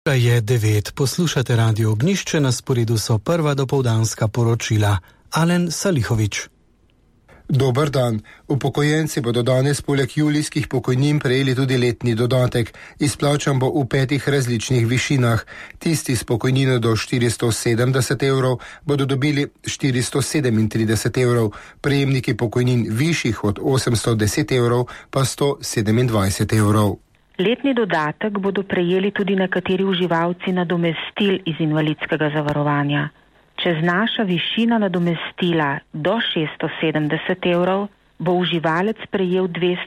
Je 9, poslušate Radio Ognjišče, na sporedu so prva dopoldanska poročila. Alen Salihovič. Dober dan. Upokojenci bodo danes poleg julijskih pokojnin prejeli tudi letni dodatek. Izplačan bo v 5 različnih višinah. Tisti s pokojnino do 470 evrov bodo dobili 437 evrov, prejemniki pokojnin višjih od 810 evrov pa 127 evrov. Letni dodatek bodo prejeli tudi nekateri uživalci nadomestil iz invalidskega zavarovanja. Če znaša višina nadomestila do 670 evrov, bo uživalec prejel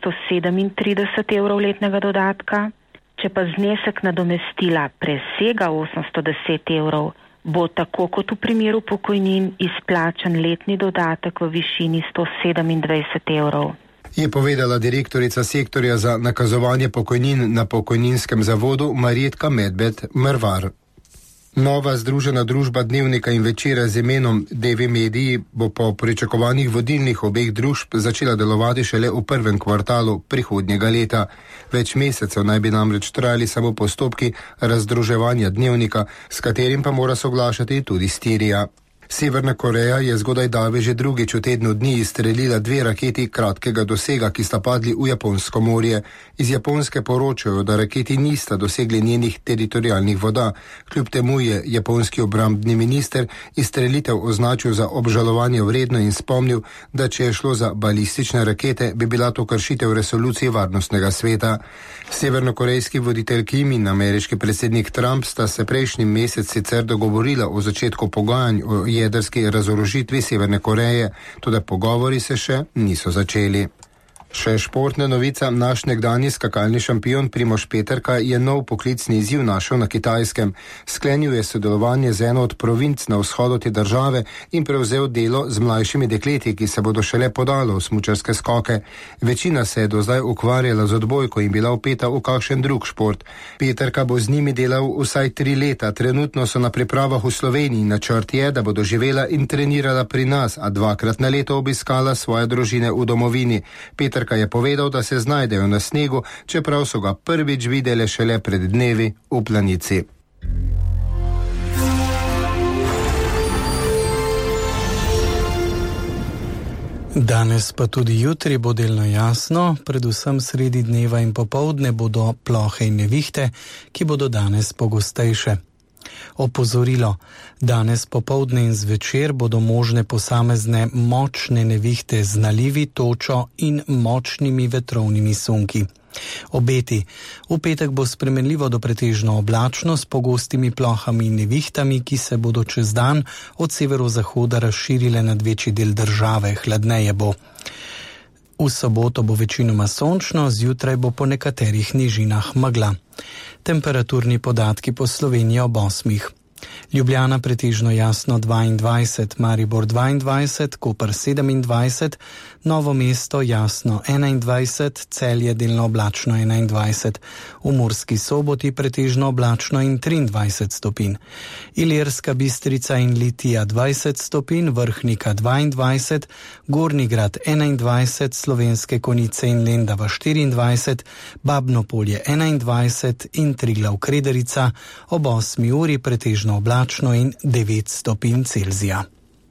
237 evrov letnega dodatka. Če pa znesek nadomestila presega 810 evrov, bo tako kot v primeru pokojnin izplačan letni dodatek v višini 127 evrov. Je povedala direktorica sektorja za nakazovanje pokojnin na pokojninskem zavodu Marjetka Medved-Mrvar. Nova združena družba Dnevnika in Večera z imenom DV Mediji bo po pričakovanjih vodilnih obeh družb začela delovati šele v prvem kvartalu prihodnjega leta. Več mesecev naj bi namreč trajali samo postopki razdruževanja Dnevnika, s katerim pa mora soglašati tudi Stirija. Severna Koreja je zgodaj davi že drugič v tednu dni izstrelila 2 raketi kratkega dosega, ki sta padli v Japonsko morje. Iz Japonske poročajo, da raketi nista dosegli njenih teritorijalnih voda. Kljub temu je japonski obrambni minister izstrelitev označil za obžalovanje vredno in spomnil, da če je šlo za balistične rakete, bi bila to kršitev resolucije Varnostnega sveta. Severnokorejski voditelj Kim in ameriški predsednik Trump sta se prejšnji mesec sicer dogovorila o začetku pogajanj o jedrski razorožitvi Severne Koreje, toda pogovori se še niso začeli. Še športna novica, naš nekdanji skakalni šampion Primož Peterka je nov poklicni izziv našel na Kitajskem. Sklenil je sodelovanje z eno od provinc na vzhodu te države in prevzel delo z mlajšimi dekleti, ki se bodo šele podalo v smučarske skoke. Večina se je do zdaj ukvarjala z odbojko in bila vpeta v kakšen drug šport. Peterka bo z njimi delal vsaj 3 leta. Trenutno so na pripravah v Sloveniji. Načrt je, da bodo živela in trenirala pri nas, a 2-krat na leto obiskala svoje družine v domovini. Peterka je povedal, da se znajdejo na snegu, čeprav so ga prvič videli šele pred dnevi v Planici. Danes pa tudi jutri bo delno jasno, predvsem sredi dneva in popoldne bodo plohe in nevihte, ki bodo danes pogostejše. Opozorilo, danes popoldne in zvečer bodo možne posamezne močne nevihte z nalivi, točo in močnimi vetrovnimi sunki. Obeti. V petek bo spremenljivo do pretežno oblačno s pogostimi plohami in nevihtami, ki se bodo čez dan od severozahoda razširile nad večji del države, hladneje bo. V soboto bo večinoma sončno, zjutraj bo po nekaterih nižinah megla. Temperaturni podatki po Sloveniji ob 8. Ljubljana pretežno jasno 22, Maribor 22, Koper 27, Novo mesto jasno 21, Celje delno oblačno 21, v Murski Soboti pretežno oblačno in 23 stopinj. Ilirska Bistrica in Litija 20 stopinj, Vrhnika 22, Gornji Grad 21, Slovenske Konjice in Lendava 24, Babno Polje 21 in Triglav Krederica ob 8 uri pretežno oblačno in 9 stopinj Celzija.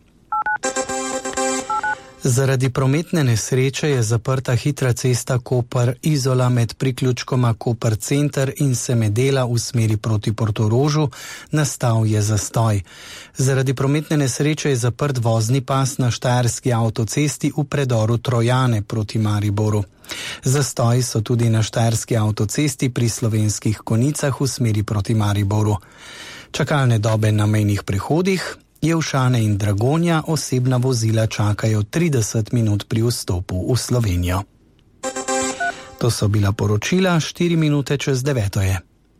Zaradi prometne nesreče je zaprta hitra cesta Koper-Izola med priključkoma Koper Center in Semedela v smeri proti Portorožu, nastal je zastoj. Zaradi prometne nesreče je zaprt vozni pas na štajerski avtocesti v predoru Trojane proti Mariboru. Zastoj so tudi na štajerski avtocesti pri Slovenskih Konjicah v smeri proti Mariboru. Čakalne dobe na mejnih prehodih. Jelšane in Dragonja osebna vozila čakajo 30 minut pri vstopu v Slovenijo. To so bila poročila, 4 minute čez 9 je.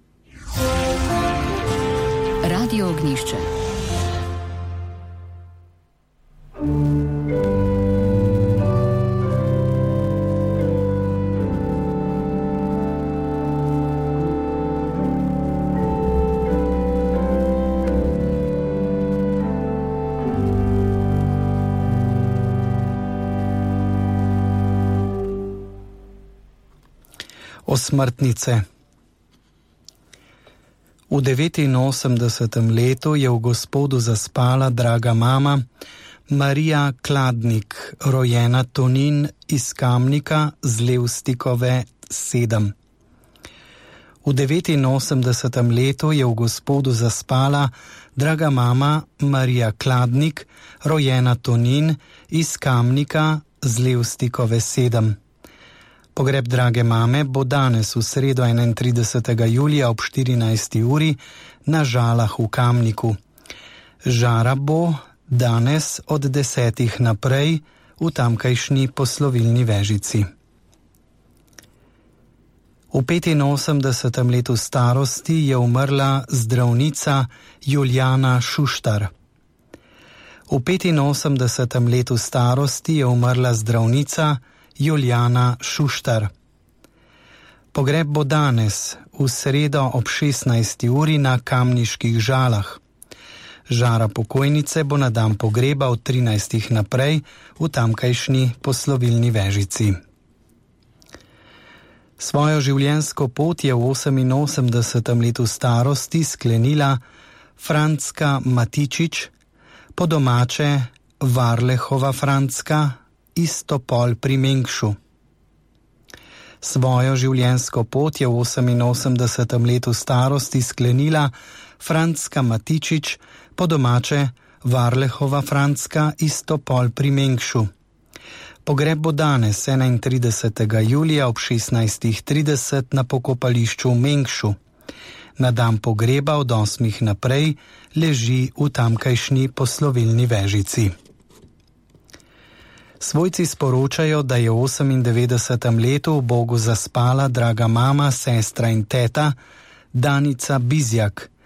Radio Ognjišče. Osmrtnice. V 89. letu je v Gospodu zaspala draga mama Marija Kladnik, rojena Tonin iz Kamnika z Levstikove 7. V 89. letu je v Gospodu zaspala draga mama Marija Kladnik, rojena Tonin iz Kamnika z Levstikove 7. Pogreb drage mame bo danes v sredo 31. julija ob 14. uri na Žalah v Kamniku. Žara bo danes od 10. naprej v tamkajšnji poslovilni vežici. V 85. letu starosti je umrla zdravnica Julijana Šuštar. V 85. letu starosti je umrla zdravnica Julijana Šuštar. Pogreb bo danes v sredo ob 16. uri na Kamniških Žalah. Žara pokojnice bo na dan pogreba od 13. naprej v tamkajšnji poslovilni vežici. Svojo življenjsko pot je v 88. letu starosti sklenila Francka Matičič, po domače Varlehova Francka, Istopol pri Mengšu. Svojo življenjsko pot je v 88. letu starosti sklenila Francka Matičič, po domače Varlehova Francka, Istopol pri Mengšu. Pogreb bo danes 31. julija ob 16.30 na pokopališču v Mengšu. Na dan pogreba od 8. naprej leži v tamkajšnji poslovilni vežici. Svojci sporočajo, da je v 98. letu v Bogu zaspala draga mama, sestra in teta Danica Bizjak,